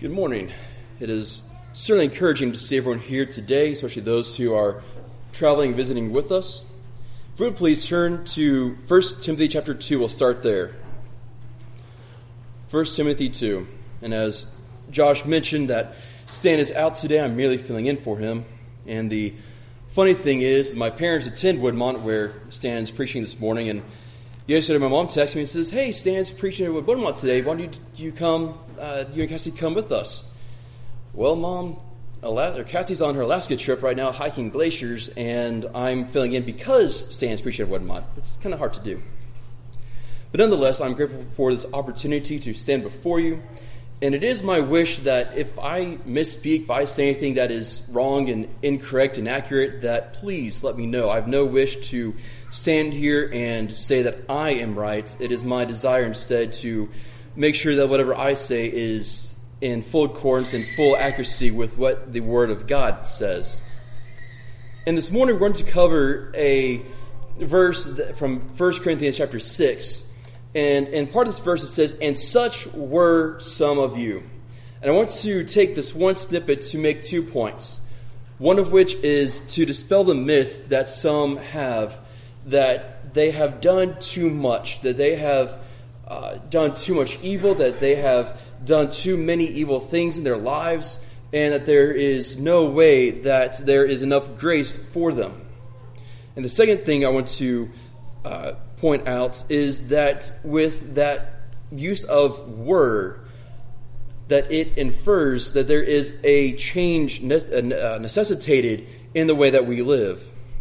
Good morning. It is certainly encouraging to see everyone here today, especially those who are traveling and visiting with us. If you would please turn to 1 Timothy chapter 2. We'll start there. 1 Timothy 2. And as Josh mentioned that Stan is out today, I'm merely filling in for him. And the funny thing is, my parents attend Woodmont where Stan's preaching this morning, and yesterday my mom texted me and says, "Hey, Stan's preaching at Woodmont today. Why don't you come, you and Cassie come with us?" Well, Mom, Cassie's on her Alaska trip right now, hiking glaciers, and I'm filling in because Stan's preaching at Woodmont. It's kind of hard to do. But nonetheless, I'm grateful for this opportunity to stand before you. And it is my wish that if I misspeak, if I say anything that is wrong and incorrect and accurate, that please let me know. I have no wish to stand here and say that I am right. It is my desire instead to make sure that whatever I say is in full accordance and full accuracy with what the Word of God says. And this morning we're going to cover a verse from 1 Corinthians chapter 6. And in part of this verse it says, "And such were some of you." And I want to take this one snippet to make 2 points. One of which is to dispel the myth that some have, that they have done too much, that they have done too much evil, that they have done too many evil things in their lives, and that there is no way that there is enough grace for them. And the second thing I want to point out is that with that use of "were," that it infers that there is a change necessitated in the way that we live.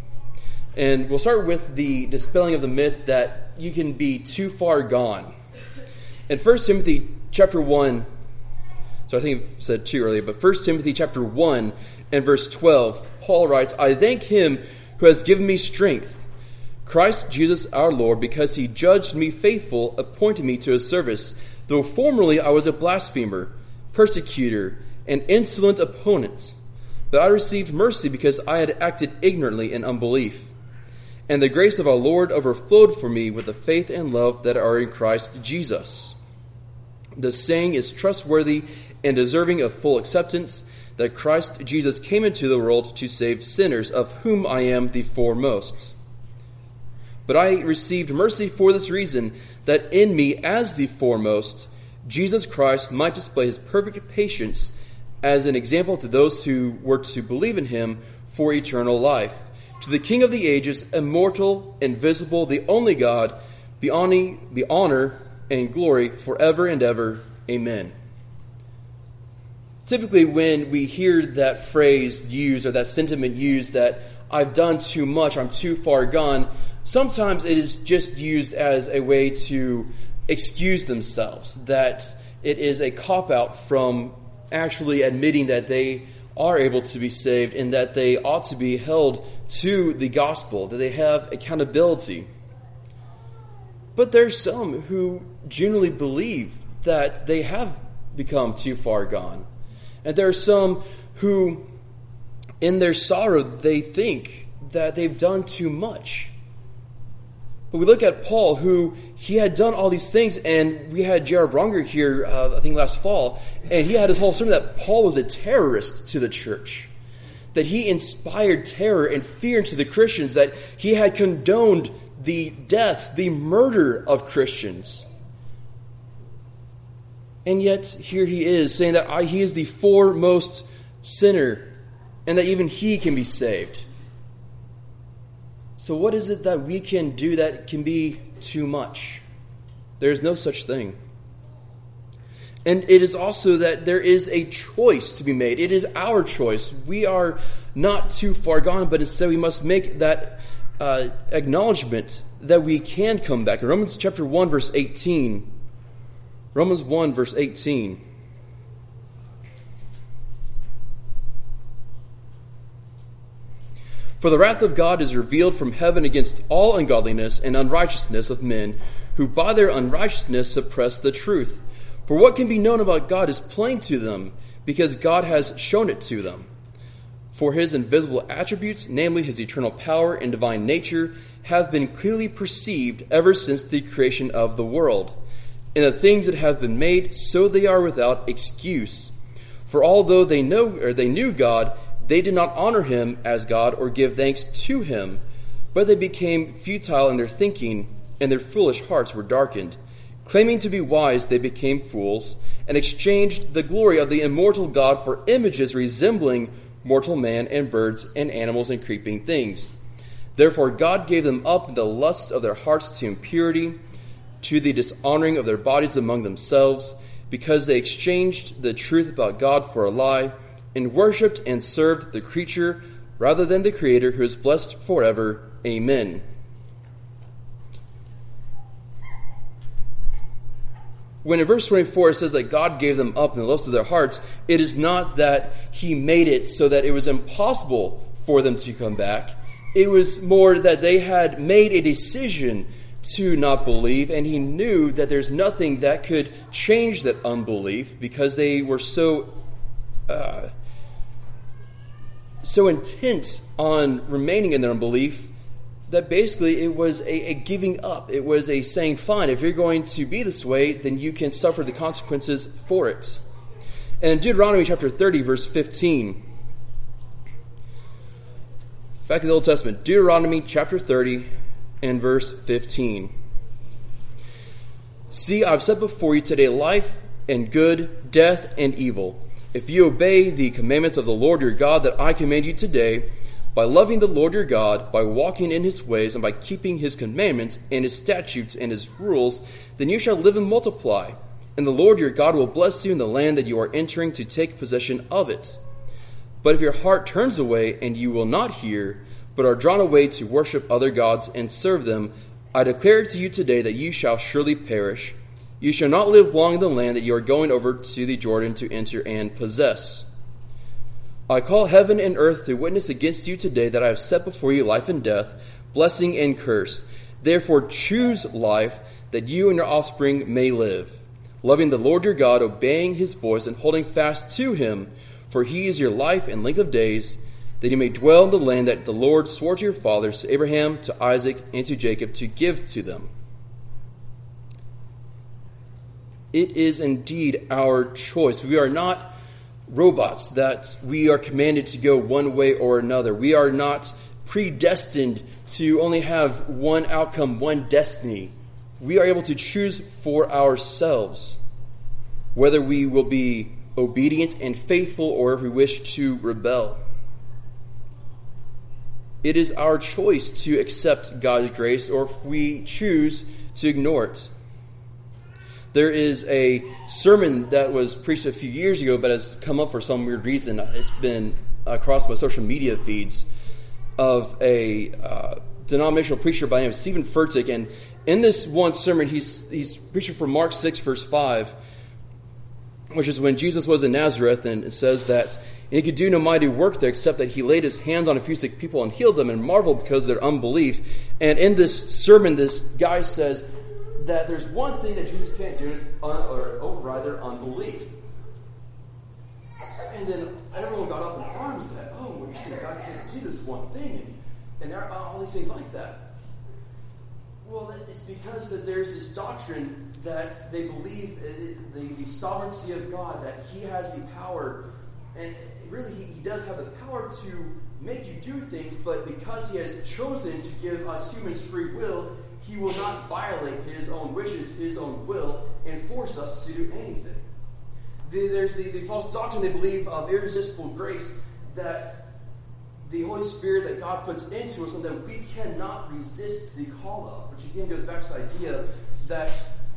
And we'll start with the dispelling of the myth that you can be too far gone. In 1 Timothy chapter 1, so I think I said 2 earlier, but 1 Timothy chapter 1 and verse 12, Paul writes, "I thank him who has given me strength, Christ Jesus our Lord, because he judged me faithful, appointed me to his service, though formerly I was a blasphemer, persecutor, and insolent opponent. But I received mercy because I had acted ignorantly in unbelief. And the grace of our Lord overflowed for me with the faith and love that are in Christ Jesus. The saying is trustworthy and deserving of full acceptance, that Christ Jesus came into the world to save sinners, of whom I am the foremost. But I received mercy for this reason, that in me as the foremost, Jesus Christ might display his perfect patience as an example to those who were to believe in him for eternal life. To the King of the ages, immortal, invisible, the only God, be honor and glory forever and ever. Amen." Typically when we hear that phrase used or that sentiment used that I've done too much, I'm too far gone, sometimes it is just used as a way to excuse themselves, that it is a cop-out from actually admitting that they are able to be saved and that they ought to be held to the gospel, that they have accountability. But there's some who genuinely believe that they have become too far gone. And there are some who, in their sorrow, they think that they've done too much. But we look at Paul, who he had done all these things, and we had J.R. Bronger here, I think last fall, and he had his whole sermon that Paul was a terrorist to the church, that he inspired terror and fear into the Christians, that he had condoned the deaths, the murder of Christians. And yet here he is saying that he is the foremost sinner, and that even he can be saved. So what is it that we can do that can be too much? There is no such thing. And it is also that there is a choice to be made. It is our choice. We are not too far gone, but instead we must make that acknowledgement that we can come back. In Romans chapter 1, verse 18. Romans 1, verse 18. "For the wrath of God is revealed from heaven against all ungodliness and unrighteousness of men, who by their unrighteousness suppress the truth. For what can be known about God is plain to them, because God has shown it to them. For his invisible attributes, namely his eternal power and divine nature, have been clearly perceived ever since the creation of the world. In the things that have been made, so they are without excuse. For although they knew God, they did not honor him as God or give thanks to him, but they became futile in their thinking, and their foolish hearts were darkened. Claiming to be wise, they became fools, and exchanged the glory of the immortal God for images resembling mortal man and birds and animals and creeping things. Therefore God gave them up in the lusts of their hearts to impurity, to the dishonoring of their bodies among themselves, because they exchanged the truth about God for a lie, and worshipped and served the creature rather than the Creator, who is blessed forever. Amen. When in verse 24 it says that God gave them up in the lust of their hearts, it is not that he made it so that it was impossible for them to come back. It was more that they had made a decision to not believe, and he knew that there's nothing that could change that unbelief because they were so intent on remaining in their unbelief that basically it was a giving up. It was a saying, fine, if you're going to be this way, then you can suffer the consequences for it. And in Deuteronomy chapter 30, verse 15, back in the Old Testament, Deuteronomy chapter 30 and verse 15. See, I've set before you today life and good, death and evil. If you obey the commandments of the Lord your God that I command you today, by loving the Lord your God, by walking in his ways, and by keeping his commandments and his statutes and his rules, then you shall live and multiply, and the Lord your God will bless you in the land that you are entering to take possession of it. But if your heart turns away and you will not hear, but are drawn away to worship other gods and serve them, I declare to you today that you shall surely perish. You shall not live long in the land that you are going over to the Jordan to enter and possess. I call heaven and earth to witness against you today that I have set before you life and death, blessing and curse. Therefore choose life, that you and your offspring may live, loving the Lord your God, obeying his voice, and holding fast to him, for he is your life and length of days, that you may dwell in the land that the Lord swore to your fathers, to Abraham, to Isaac, and to Jacob, to give to them. It is indeed our choice. We are not robots that we are commanded to go one way or another. We are not predestined to only have one outcome, one destiny. We are able to choose for ourselves whether we will be obedient and faithful or if we wish to rebel. It is our choice to accept God's grace or if we choose to ignore it. There is a sermon that was preached a few years ago, but has come up for some weird reason. It's been across my social media feeds of a denominational preacher by the name of Stephen Furtick. And in this one sermon, he's preaching from Mark 6, verse 5, which is when Jesus was in Nazareth, and it says that he could do no mighty work there except that he laid his hands on a few sick people and healed them and marveled because of their unbelief. And in this sermon, this guy says that there's one thing that Jesus can't do is override their unbelief. And then everyone got up in arms that, well, you say God can't do this one thing, and all these things like that. Well, it's because that there's this doctrine that they believe the sovereignty of God, that he has the power, and really he does have the power to make you do things, but because he has chosen to give us humans free will, he will not violate his own wishes, his own will, and force us to do anything. There's the false doctrine they believe of irresistible grace, that the Holy Spirit that God puts into us and that we cannot resist the call of, which again goes back to the idea that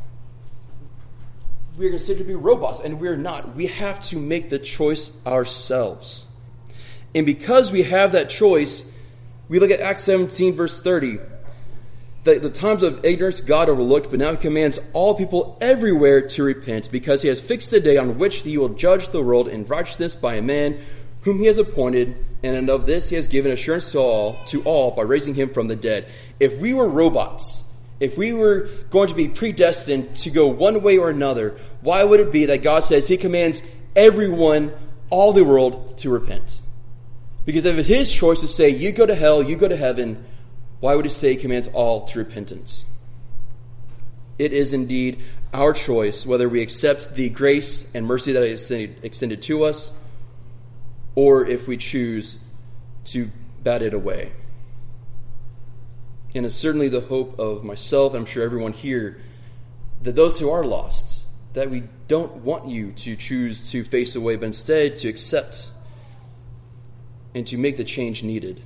we're considered to be robots, and we're not. We have to make the choice ourselves. And because we have that choice, we look at Acts 17, verse 30. The times of ignorance God overlooked, but now he commands all people everywhere to repent, because he has fixed a day on which he will judge the world in righteousness by a man whom he has appointed, and of this he has given assurance to all by raising him from the dead. If we were robots, if we were going to be predestined to go one way or another, why would it be that God says he commands everyone, all the world, to repent? Because if it's his choice to say, you go to hell, you go to heaven, why would he say he commands all to repentance? It is indeed our choice whether we accept the grace and mercy that is extended to us, or if we choose to bat it away. And it's certainly the hope of myself, and I'm sure everyone here, that those who are lost, that we don't want you to choose to face away, but instead to accept and to make the change needed.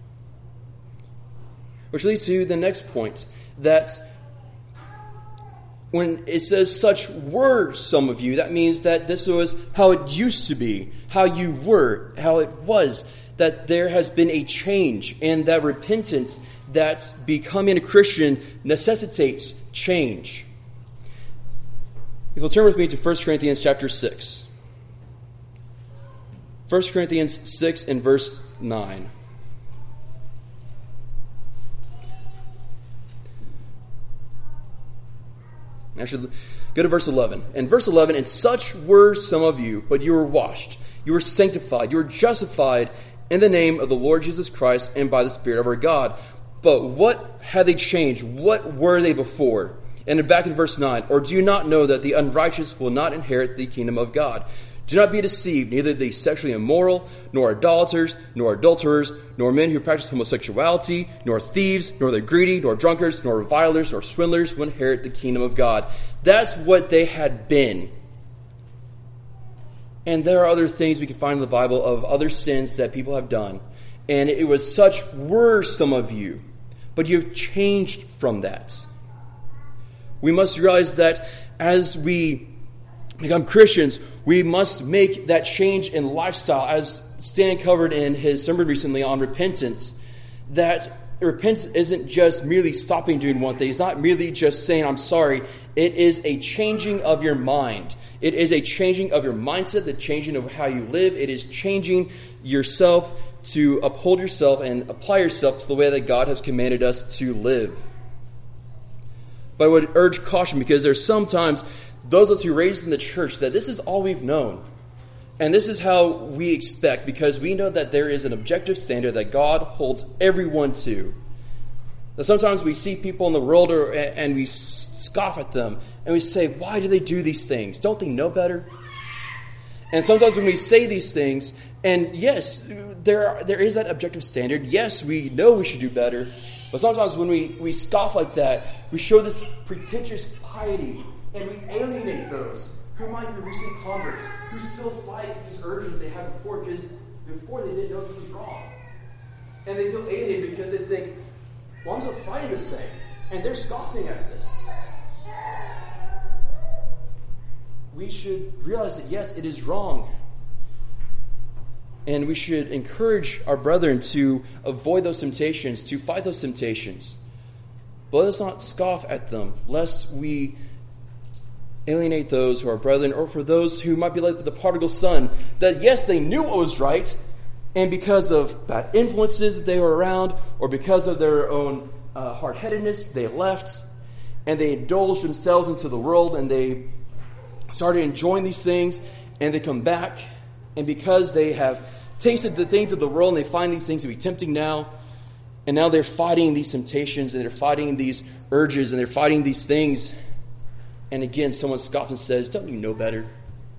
Which leads to the next point, that when it says such were some of you, that means that this was how it used to be, how you were, how it was, that there has been a change, and that repentance, that becoming a Christian necessitates change. If you'll turn with me to 1 Corinthians chapter 6. 1 Corinthians 6 and verse 9. Actually, go to verse 11. In verse 11, and such were some of you, but you were washed, you were sanctified, you were justified in the name of the Lord Jesus Christ and by the Spirit of our God. But what had they changed? What were they before? And then back in verse 9, or do you not know that the unrighteous will not inherit the kingdom of God? Do not be deceived, neither the sexually immoral, nor idolaters, nor adulterers, nor men who practice homosexuality, nor thieves, nor the greedy, nor drunkards, nor revilers, nor swindlers will inherit the kingdom of God. That's what they had been. And there are other things we can find in the Bible of other sins that people have done. And it was such were some of you, but you've changed from that. We must realize that as we become Christians, we must make that change in lifestyle, as Stan covered in his sermon recently on repentance, that repentance isn't just merely stopping doing one thing. It's not merely just saying, I'm sorry. It is a changing of your mind. It is a changing of your mindset, the changing of how you live. It is changing yourself to uphold yourself and apply yourself to the way that God has commanded us to live. But I would urge caution, because there's sometimes those of us who are raised in the church that this is all we've known. And this is how we expect, because we know that there is an objective standard that God holds everyone to. That sometimes we see people in the world and we scoff at them and we say, why do they do these things? Don't they know better? And sometimes when we say these things, and yes, there is that objective standard. Yes, we know we should do better. But sometimes when we scoff like that, we show this pretentious piety, and we alienate those who might be recent converts, who still fight these urges they had before, because before they didn't know this was wrong. And they feel alienated because they think, well, I'm still fighting this thing, and they're scoffing at this. We should realize that, yes, it is wrong. And we should encourage our brethren to avoid those temptations, to fight those temptations. But let us not scoff at them, lest we alienate those who are brethren, or for those who might be like the prodigal son, that yes, they knew what was right, and because of bad influences that they were around, or because of their own hard-headedness, they left, and they indulged themselves into the world, and they started enjoying these things, and they come back, and because they have tasted the things of the world, and they find these things to be tempting now, and now they're fighting these temptations, and they're fighting these urges, and they're fighting these things. And again, someone scoffs and says, don't you know better?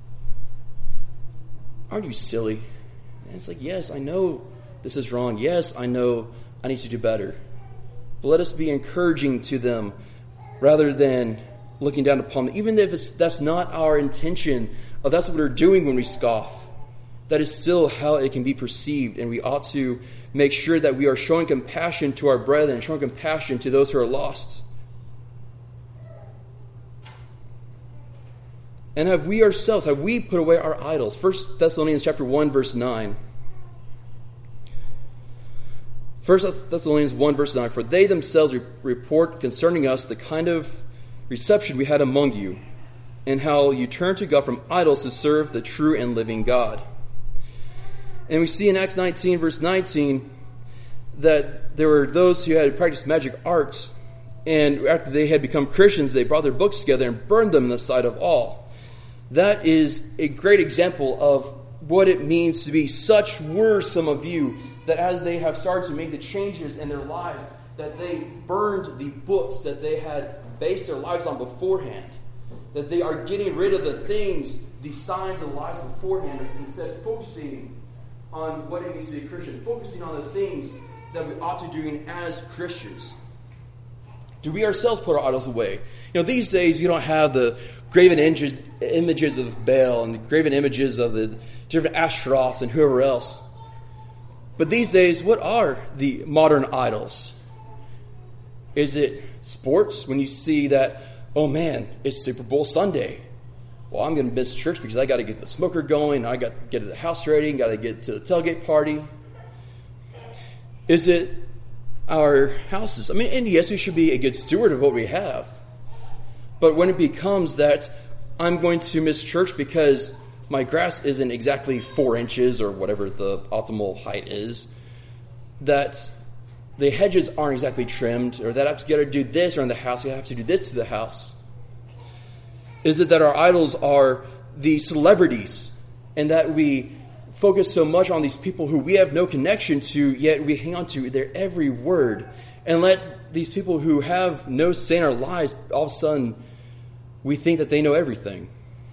Aren't you silly? And it's like, yes, I know this is wrong. Yes, I know I need to do better. But let us be encouraging to them rather than looking down upon them. Even if that's not our intention, or that's what we're doing when we scoff. That is still how it can be perceived. And we ought to make sure that we are showing compassion to our brethren, showing compassion to those who are lost. And have we put away our idols? 1 Thessalonians chapter 1, verse 9. 1 Thessalonians 1, verse 9. For they themselves report concerning us the kind of reception we had among you, and how you turned to God from idols to serve the true and living God. And we see in Acts 19, verse 19, that there were those who had practiced magic arts, and after they had become Christians, they brought their books together and burned them in the sight of all. That is a great example of what it means to be such were some of you, that as they have started to make the changes in their lives, that they burned the books that they had based their lives on beforehand. That they are getting rid of the things, the signs of lives beforehand, instead of focusing on what it means to be a Christian, focusing on the things that we ought to be doing as Christians. Do we ourselves put our idols away? These days we don't have the graven images of Baal and the graven images of the different Ashtaroths and whoever else. But these days, what are the modern idols? Is it sports? When you see that, oh man, it's Super Bowl Sunday. Well, I'm going to miss church because I got to get the smoker going. I got to get to the house ready. Got to get to the tailgate party. Is it our houses? And yes, we should be a good steward of what we have. But when it becomes that I'm going to miss church because my grass isn't exactly 4 inches or whatever the optimal height is, that the hedges aren't exactly trimmed, or that I have to do this around the house, I have to do this to the house. Is it that our idols are the celebrities, and that we focus so much on these people who we have no connection to, yet we hang on to their every word, and let these people who have no say in our lives, all of a sudden, we think that they know everything?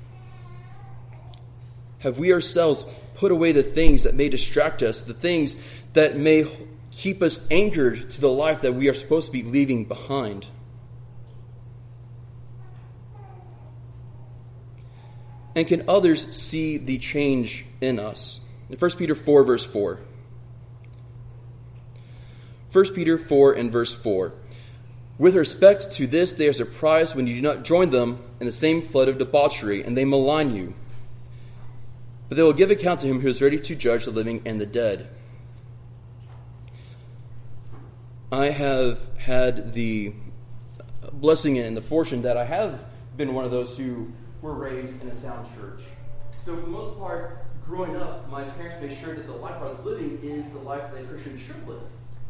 Have we ourselves put away the things that may distract us, the things that may keep us anchored to the life that we are supposed to be leaving behind? And can others see the change in us? In 1 Peter 4, verse 4. 1 Peter 4 and verse 4. With respect to this, they are surprised when you do not join them in the same flood of debauchery, and they malign you. But they will give account to him who is ready to judge the living and the dead. I have had the blessing and the fortune that I have been one of those who were raised in a sound church. So for the most part, growing up, my parents made sure that the life I was living is the life that a Christian should live.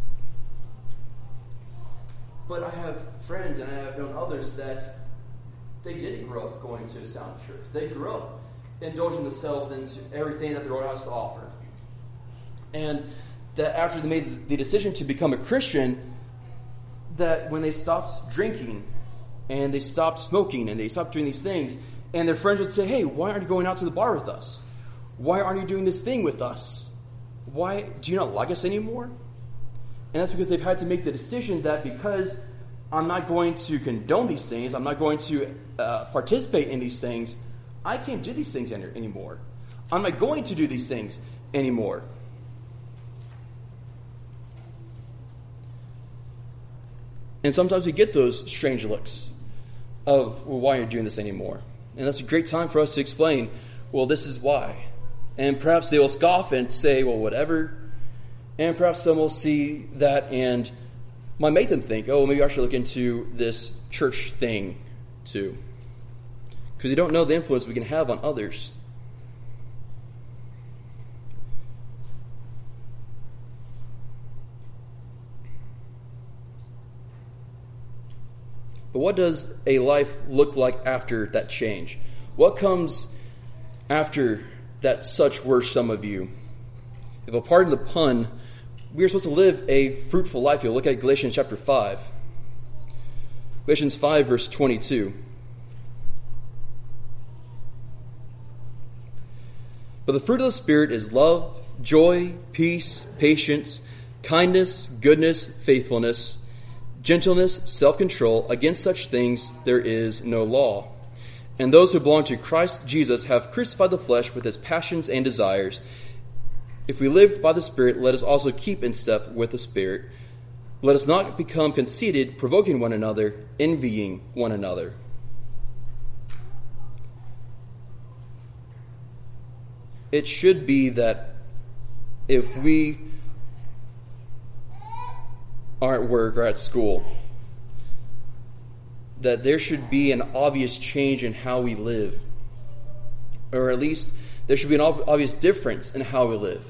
But I have friends and I have known others that they didn't grow up going to a sound church. They grew up indulging themselves into everything that the world has to offer. And that after they made the decision to become a Christian, that when they stopped drinking and they stopped smoking and they stopped doing these things, and their friends would say, hey, why aren't you going out to the bar with us? Why aren't you doing this thing with us? Why do you not like us anymore? And that's because they've had to make the decision that because I'm not going to condone these things, I'm not going to participate in these things, I can't do these things anymore. I'm not going to do these things anymore. And sometimes we get those strange looks of, well, why are you doing this anymore? And that's a great time for us to explain, well, this is why. And perhaps they will scoff and say, well, whatever. And perhaps some will see that and might make them think, oh, maybe I should look into this church thing too. Because you don't know the influence we can have on others. But what does a life look like after that change? What comes after that such were some of you? If I'll pardon the pun, we are supposed to live a fruitful life. You'll look at Galatians chapter 5. Galatians 5, verse 22. But the fruit of the Spirit is love, joy, peace, patience, kindness, goodness, faithfulness, gentleness, self-control. Against such things there is no law. And those who belong to Christ Jesus have crucified the flesh with its passions and desires. If we live by the Spirit, let us also keep in step with the Spirit. Let us not become conceited, provoking one another, envying one another. It should be that if we are at work or at school, that there should be an obvious change in how we live. Or at least there should be an obvious difference in how we live.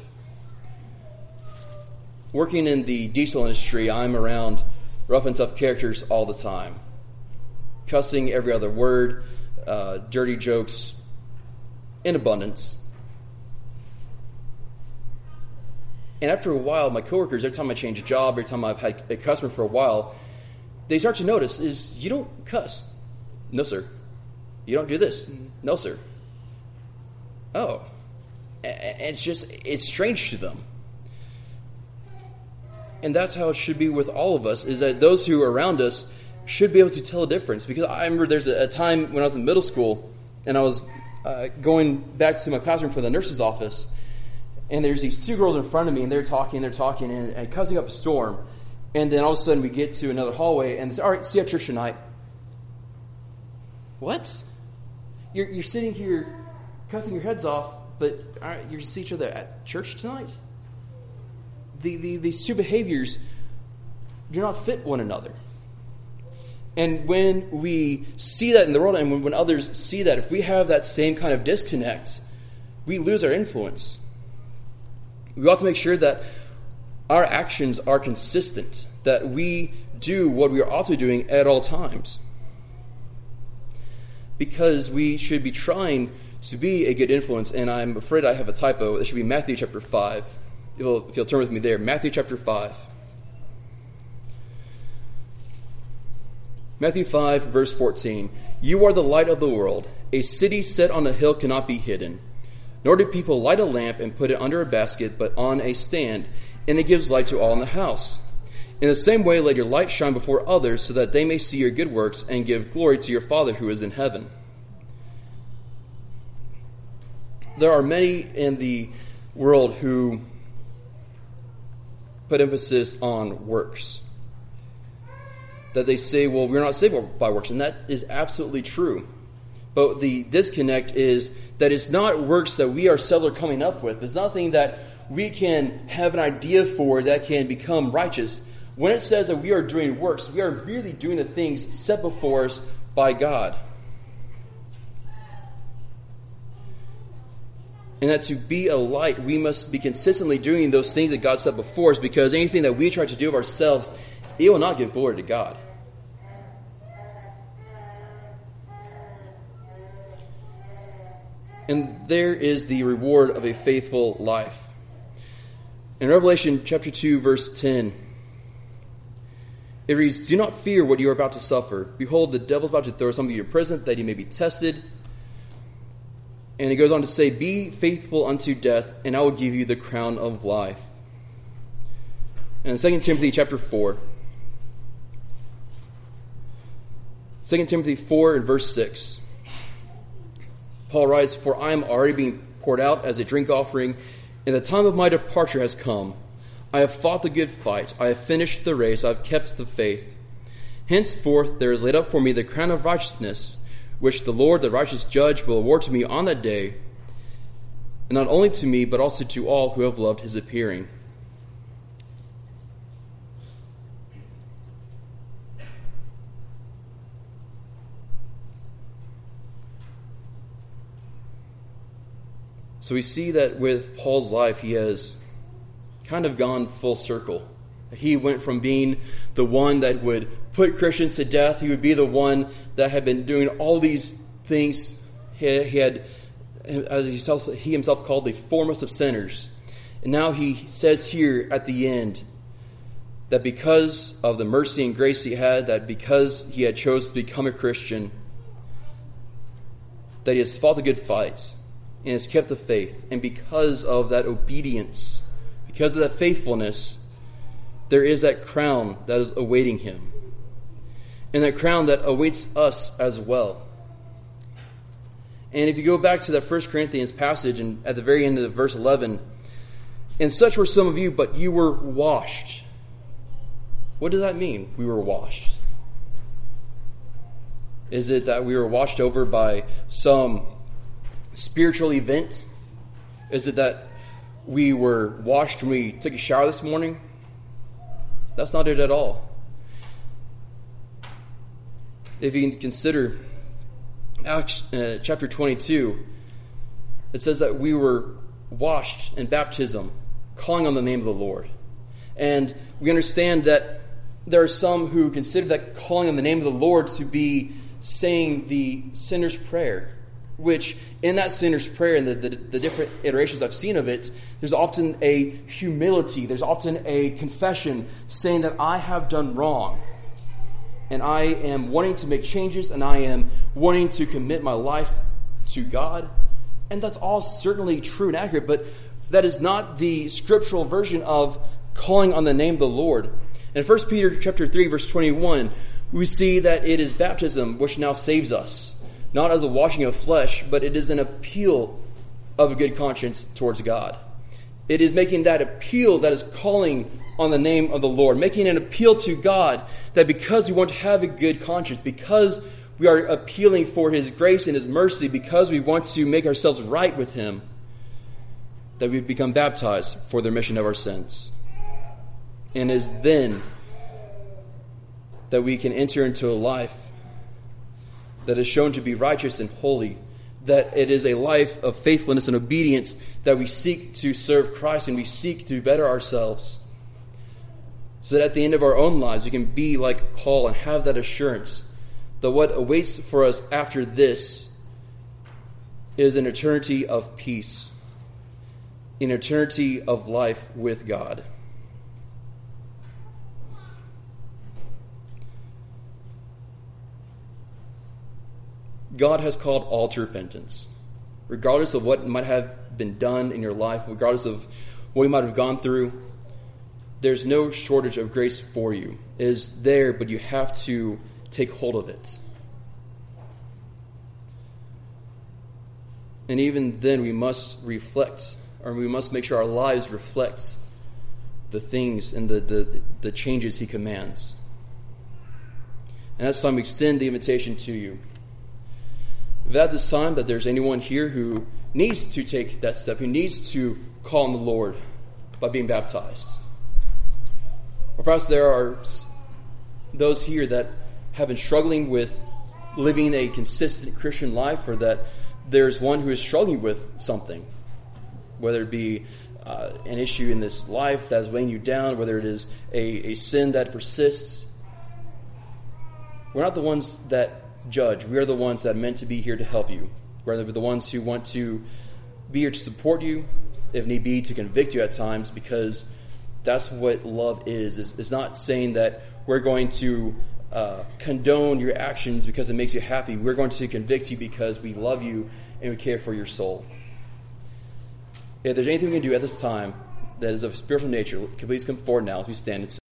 Working in the diesel industry, I'm around rough and tough characters all the time. Cussing every other word, dirty jokes in abundance. And after a while, my coworkers, every time I change a job, every time I've had a customer for a while, they start to notice is you don't cuss. No, sir. You don't do this. No, sir. Oh. And it's strange to them. And that's how it should be with all of us, is that those who are around us should be able to tell a difference. Because I remember there's a time when I was in middle school, and I was going back to my classroom for the nurse's office, and there's these two girls in front of me, and they're talking, and cussing up a storm. And then all of a sudden we get to another hallway, and it's, all right, see you at church tonight. What? You're sitting here cussing your heads off, but all right, you're to see each other at church tonight? These two behaviors do not fit one another. And when we see that in the world, and when others see that, if we have that same kind of disconnect, we lose our influence. We ought to make sure that our actions are consistent, that we do what we are ought to be doing at all times. Because we should be trying to be a good influence, and I'm afraid I have a typo. It should be Matthew chapter 5. If you'll turn with me there, Matthew chapter 5. Matthew 5, verse 14. You are the light of the world. A city set on a hill cannot be hidden. Nor do people light a lamp and put it under a basket, but on a stand, and it gives light to all in the house. In the same way, let your light shine before others, so that they may see your good works and give glory to your Father who is in heaven. There are many in the world who put emphasis on works. That they say, well, we're not saved by works, and that is absolutely true. But the disconnect is that it's not works that we ourselves are coming up with. There's nothing that we can have an idea for that can become righteous. When it says that we are doing works, we are really doing the things set before us by God. And that to be a light, we must be consistently doing those things that God set before us, because anything that we try to do of ourselves, it will not give glory to God. And there is the reward of a faithful life. In Revelation chapter 2, verse 10, it reads, do not fear what you are about to suffer. Behold, the devil is about to throw some of you in prison, that he may be tested. And it goes on to say, be faithful unto death, and I will give you the crown of life. And 2 Timothy chapter 4. 2 Timothy 4 and verse 6. Paul writes, for I am already being poured out as a drink offering, and the time of my departure has come. I have fought the good fight. I have finished the race. I have kept the faith. Henceforth there is laid up for me the crown of righteousness, which the Lord, the righteous judge, will award to me on that day, and not only to me, but also to all who have loved his appearing. So we see that with Paul's life, he has kind of gone full circle. He went from being the one that would put Christians to death. He would be the one that had been doing all these things. He had, as he himself called, the foremost of sinners. And now he says here at the end that because of the mercy and grace he had, that because he had chosen to become a Christian, that he has fought the good fight and has kept the faith. And because of that obedience, because of that faithfulness, there is that crown that is awaiting him. And that crown that awaits us as well. And if you go back to that 1 Corinthians passage, and at the very end of verse 11, and such were some of you, but you were washed. What does that mean, we were washed? Is it that we were washed over by some spiritual event? Is it that we were washed when we took a shower this morning? That's not it at all. If you can consider Acts chapter 22, it says that we were washed in baptism, calling on the name of the Lord. And we understand that there are some who consider that calling on the name of the Lord to be saying the sinner's prayer, which in that sinner's prayer and the different iterations I've seen of it, there's often a humility, there's often a confession saying that I have done wrong. and I am wanting to make changes, and I am wanting to commit my life to God. And that's all certainly true and accurate, but that is not the scriptural version of calling on the name of the Lord. In 1 Peter chapter 3, verse 21, we see that it is baptism which now saves us, not as a washing of flesh, but it is an appeal of a good conscience towards God. It is making that appeal that is calling on the name of the Lord, making an appeal to God that because we want to have a good conscience, because we are appealing for His grace and His mercy, because we want to make ourselves right with Him, that we become baptized for the remission of our sins. And it is then that we can enter into a life that is shown to be righteous and holy, that it is a life of faithfulness and obedience, that we seek to serve Christ and we seek to better ourselves, so that at the end of our own lives we can be like Paul and have that assurance that what awaits for us after this is an eternity of peace, an eternity of life with God. God has called all to repentance. Regardless of what might have been done in your life, regardless of what you might have gone through, there's no shortage of grace for you. It is there, but you have to take hold of it. And even then we must reflect, or we must make sure our lives reflect the things and the changes He commands. And that's time we extend the invitation to you. If at this time that there's anyone here who needs to take that step, who needs to call on the Lord by being baptized, or perhaps there are those here that have been struggling with living a consistent Christian life, or that there's one who is struggling with something, whether it be an issue in this life that is weighing you down, whether it is a sin that persists. We're not the ones that judge. We are the ones that are meant to be here to help you. We're the ones who want to be here to support you, if need be, to convict you at times, because that's what love is. It's not saying that we're going to condone your actions because it makes you happy. We're going to convict you because we love you and we care for your soul. If there's anything we can do at this time that is of a spiritual nature, please come forward now as we stand and sing.